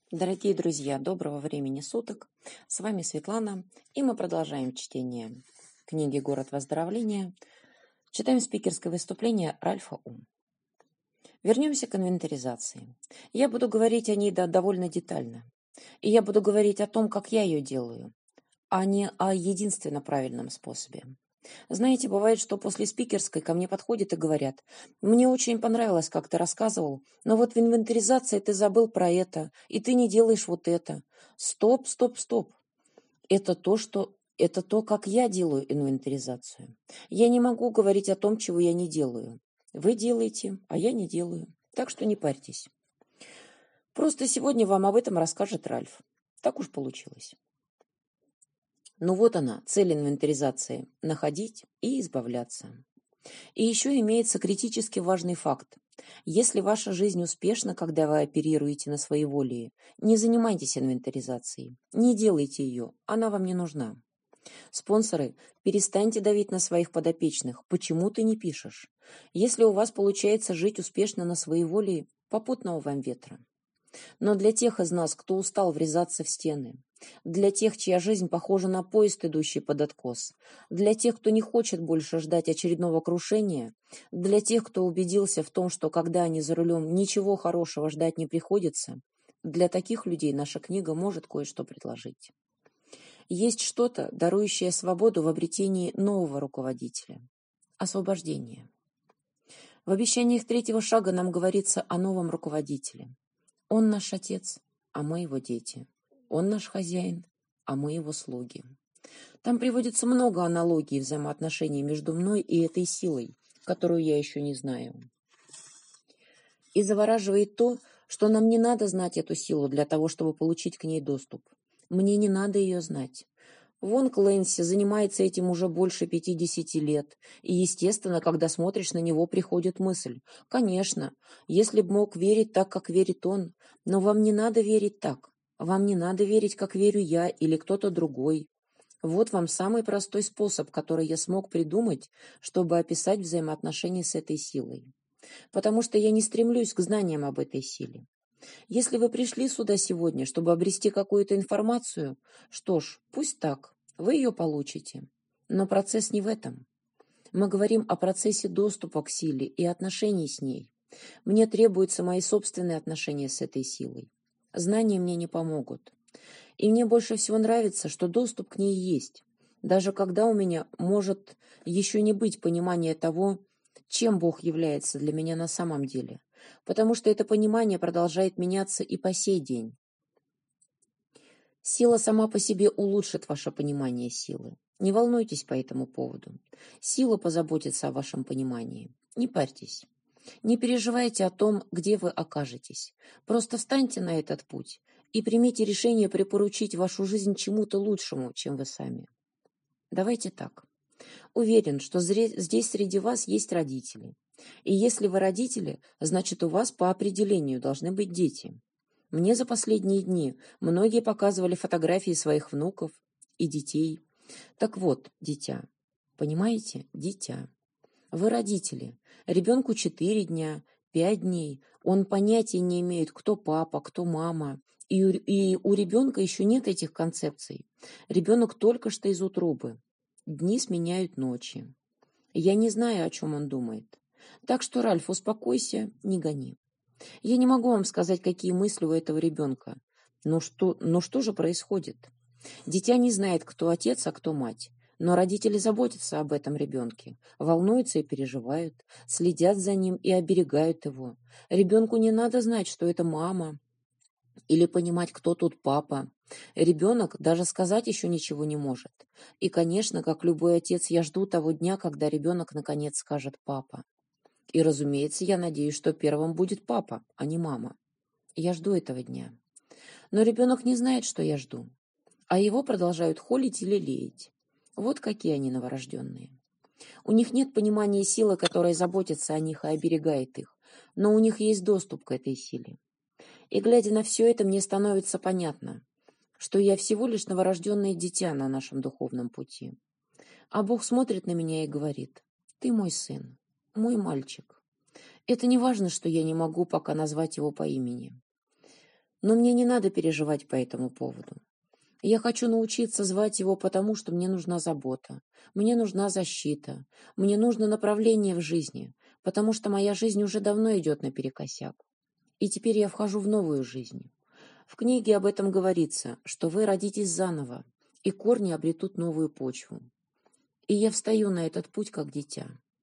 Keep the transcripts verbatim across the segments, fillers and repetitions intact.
Дорогие друзья, доброго времени суток. С вами Светлана, и мы продолжаем чтение книги «Город выздоровления». Читаем спикерское выступление Ральфа У. Вернемся к инвентаризации. Я буду говорить о ней да, довольно детально. И я буду говорить о том, как я ее делаю, а не о единственно правильном способе. Знаете, бывает, что после спикерской ко мне подходят и говорят: «Мне очень понравилось, как ты рассказывал, но вот в инвентаризации ты забыл про это, и ты не делаешь вот это». Стоп, стоп, стоп. Это то, что... Это то, как я делаю инвентаризацию. Я не могу говорить о том, чего я не делаю. Вы делаете, а я не делаю. Так что не парьтесь. Просто сегодня вам об этом расскажет Ральф. Так уж получилось. Ну вот она, цель инвентаризации – находить и избавляться. И еще имеется критически важный факт. Если ваша жизнь успешна, когда вы оперируете на своеволии, не занимайтесь инвентаризацией, не делайте ее, она вам не нужна. Спонсоры, перестаньте давить на своих подопечных. Почему ты не пишешь? Если у вас получается жить успешно на своеволии, попутного вам ветра. Но для тех из нас, кто устал врезаться в стены, для тех, чья жизнь похожа на поезд, идущий под откос, для тех, кто не хочет больше ждать очередного крушения, для тех, кто убедился в том, что когда они за рулем, ничего хорошего ждать не приходится, для таких людей наша книга может кое-что предложить. Есть что-то, дарующее свободу в обретении нового руководителя. Освобождение. В обещаниях третьего шага нам говорится о новом руководителе. Он наш отец, а мы его дети. Он наш хозяин, а мы его слуги. Там приводится много аналогий взаимоотношений между мной и этой силой, которую я еще не знаю. И завораживает то, что нам не надо знать эту силу для того, чтобы получить к ней доступ. Мне не надо ее знать. Вон Клэнси занимается этим уже больше пятидесяти лет, и, естественно, когда смотришь на него, приходит мысль: конечно, если б мог верить так, как верит он, но вам не надо верить так, вам не надо верить, как верю я или кто-то другой. Вот вам самый простой способ, который я смог придумать, чтобы описать взаимоотношения с этой силой. Потому что я не стремлюсь к знаниям об этой силе. Если вы пришли сюда сегодня, чтобы обрести какую-то информацию, что ж, пусть так, вы ее получите. Но процесс не в этом. Мы говорим о процессе доступа к силе и отношений с ней. Мне требуются мои собственные отношения с этой силой. Знания мне не помогут. И мне больше всего нравится, что доступ к ней есть, даже когда у меня может еще не быть понимания того, чем Бог является для меня на самом деле, потому что это понимание продолжает меняться и по сей день. Сила сама по себе улучшит ваше понимание силы. Не волнуйтесь по этому поводу. Сила позаботится о вашем понимании. Не парьтесь. Не переживайте о том, где вы окажетесь. Просто встаньте на этот путь и примите решение припоручить вашу жизнь чему-то лучшему, чем вы сами. Давайте так. Уверен, что здесь среди вас есть родители. И если вы родители, значит, у вас по определению должны быть дети. Мне за последние дни многие показывали фотографии своих внуков и детей. Так вот, дитя, понимаете, дитя. Вы родители. Ребенку четыре дня, пять дней. Он понятия не имеет, кто папа, кто мама. И у, и у ребенка еще нет этих концепций. Ребенок только что из утробы. Дни сменяют ночи. Я не знаю, о чем он думает. Так что, Ральф, успокойся, не гони. Я не могу вам сказать, какие мысли у этого ребенка. Но что, но что же происходит? Дитя не знает, кто отец, а кто мать. Но родители заботятся об этом ребенке, волнуются и переживают, следят за ним и оберегают его. Ребенку не надо знать, что это мама, или понимать, кто тут папа. Ребенок даже сказать еще ничего не может. И, конечно, как любой отец, я жду того дня, когда ребенок наконец скажет «папа». И, разумеется, я надеюсь, что первым будет папа, а не мама. Я жду этого дня. Но ребенок не знает, что я жду. А его продолжают холить или лелеять. Вот какие они новорожденные. У них нет понимания силы, которая заботится о них и оберегает их, но у них есть доступ к этой силе. И, глядя на все это, мне становится понятно, что я всего лишь новорожденное дитя на нашем духовном пути. А Бог смотрит на меня и говорит: «Ты мой сын, мой мальчик». Это не важно, что я не могу пока назвать его по имени. Но мне не надо переживать по этому поводу. Я хочу научиться звать его потому, что мне нужна забота, мне нужна защита, мне нужно направление в жизни, потому что моя жизнь уже давно идет наперекосяк. И теперь я вхожу в новую жизнь. В книге об этом говорится, что вы родитесь заново, и корни обретут новую почву. И я встаю на этот путь как дитя.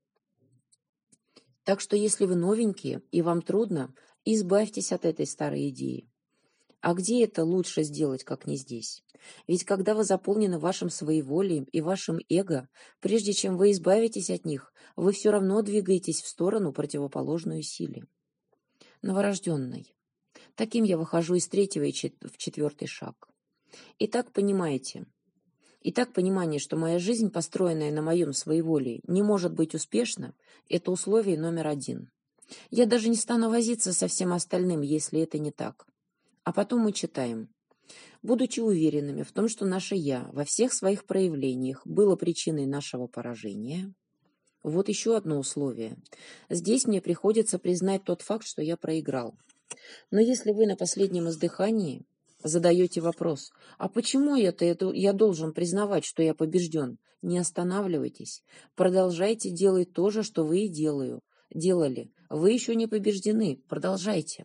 Так что если вы новенькие и вам трудно, избавьтесь от этой старой идеи. А где это лучше сделать, как не здесь? Ведь когда вы заполнены вашим своеволием и вашим эго, прежде чем вы избавитесь от них, вы все равно двигаетесь в сторону, противоположную силе. Новорожденный. Таким я выхожу из третьего в четвертый шаг. Итак, понимаете. Итак, понимание, что моя жизнь, построенная на моем своеволии, не может быть успешна, это условие номер один. Я даже не стану возиться со всем остальным, если это не так. А потом мы читаем. Будучи уверенными в том, что наше «я» во всех своих проявлениях было причиной нашего поражения. Вот еще одно условие. Здесь мне приходится признать тот факт, что я проиграл. Но если вы на последнем издыхании задаете вопрос, а почему это, это я должен признавать, что я побежден? Не останавливайтесь. Продолжайте делать то же, что вы и делаю, делали. Вы еще не побеждены. Продолжайте.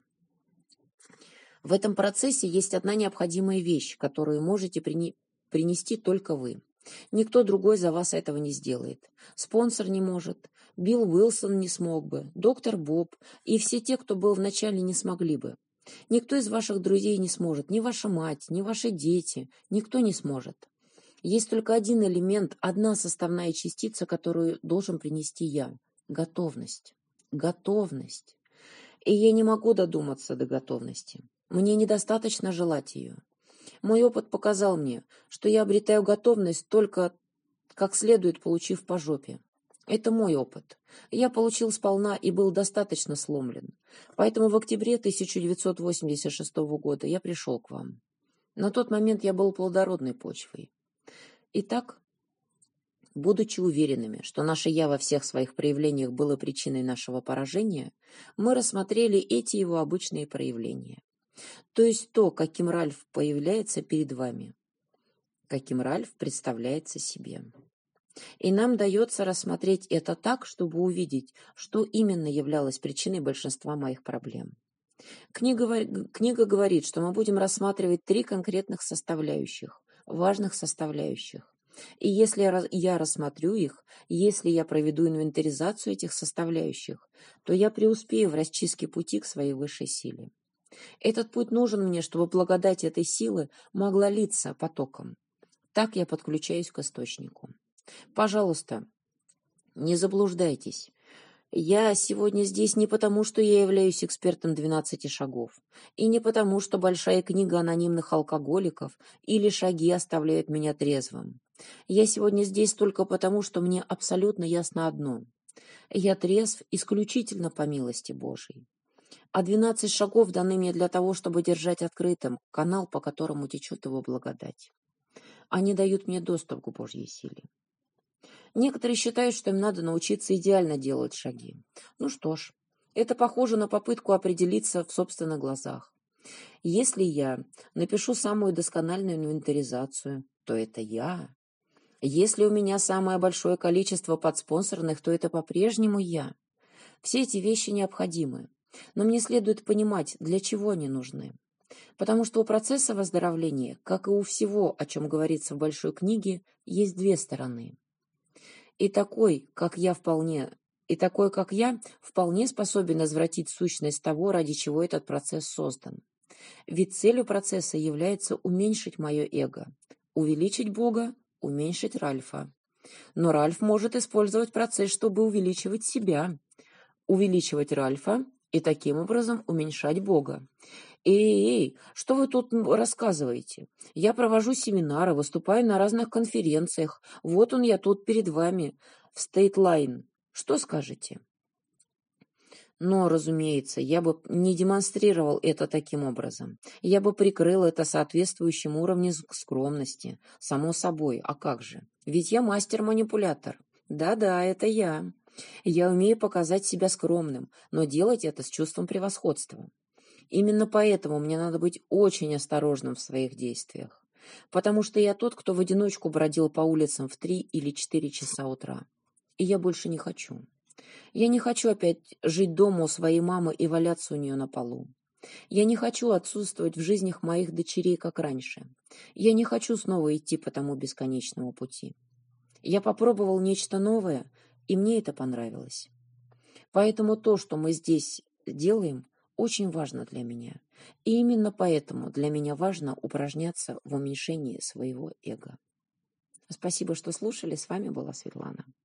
В этом процессе есть одна необходимая вещь, которую можете прини- принести только вы. Никто другой за вас этого не сделает. Спонсор не может, Билл Уилсон не смог бы, доктор Боб и все те, кто был вначале, не смогли бы. Никто из ваших друзей не сможет, ни ваша мать, ни ваши дети, никто не сможет. Есть только один элемент, одна составная частица, которую должен принести я – готовность. Готовность. И я не могу додуматься до готовности. Мне недостаточно желать ее. Мой опыт показал мне, что я обретаю готовность только как следует, получив по жопе. Это мой опыт. Я получил сполна и был достаточно сломлен. Поэтому в октябре тысяча девятьсот восемьдесят шестого года я пришел к вам. На тот момент я был плодородной почвой. Итак, будучи уверенными, что наше «я» во всех своих проявлениях было причиной нашего поражения, мы рассмотрели эти его обычные проявления. То есть то, каким Ральф появляется перед вами, каким Ральф представляется себе. И нам дается рассмотреть это так, чтобы увидеть, что именно являлось причиной большинства моих проблем. Книга, книга говорит, что мы будем рассматривать три конкретных составляющих, важных составляющих. И если я рассмотрю их, если я проведу инвентаризацию этих составляющих, то я преуспею в расчистке пути к своей высшей силе. Этот путь нужен мне, чтобы благодать этой силы могла литься потоком. Так я подключаюсь к источнику. Пожалуйста, не заблуждайтесь. Я сегодня здесь не потому, что я являюсь экспертом двенадцати шагов, и не потому, что большая книга анонимных алкоголиков или шаги оставляют меня трезвым. Я сегодня здесь только потому, что мне абсолютно ясно одно. Я трезв исключительно по милости Божией. А двенадцать шагов даны мне для того, чтобы держать открытым канал, по которому течет его благодать. Они дают мне доступ к Божьей силе. Некоторые считают, что им надо научиться идеально делать шаги. Ну что ж, это похоже на попытку определиться в собственных глазах. Если я напишу самую доскональную инвентаризацию, то это я. Если у меня самое большое количество подспонсорных, то это по-прежнему я. Все эти вещи необходимы. Но мне следует понимать, для чего они нужны. Потому что у процесса выздоровления, как и у всего, о чем говорится в большой книге, есть две стороны. И такой, как я, вполне, и такой, как я, вполне способен извратить сущность того, ради чего этот процесс создан. Ведь целью процесса является уменьшить мое эго, увеличить Бога, уменьшить Ральфа. Но Ральф может использовать процесс, чтобы увеличивать себя, увеличивать Ральфа и таким образом уменьшать Бога. Эй-эй, что вы тут рассказываете? Я провожу семинары, выступаю на разных конференциях. Вот он я тут перед вами, в Стейтлайн. Что скажете? Но, разумеется, я бы не демонстрировал это таким образом. Я бы прикрыл это соответствующим уровнем скромности. Само собой, а как же? Ведь я мастер-манипулятор. Да-да, это я. Я умею показать себя скромным, но делать это с чувством превосходства. Именно поэтому мне надо быть очень осторожным в своих действиях, потому что я тот, кто в одиночку бродил по улицам в три или четыре часа утра. И я больше не хочу. Я не хочу опять жить дома у своей мамы и валяться у нее на полу. Я не хочу отсутствовать в жизнях моих дочерей, как раньше. Я не хочу снова идти по тому бесконечному пути. Я попробовал нечто новое, и мне это понравилось. Поэтому то, что мы здесь делаем, очень важно для меня. И именно поэтому для меня важно упражняться в уменьшении своего эго. Спасибо, что слушали. С вами была Светлана.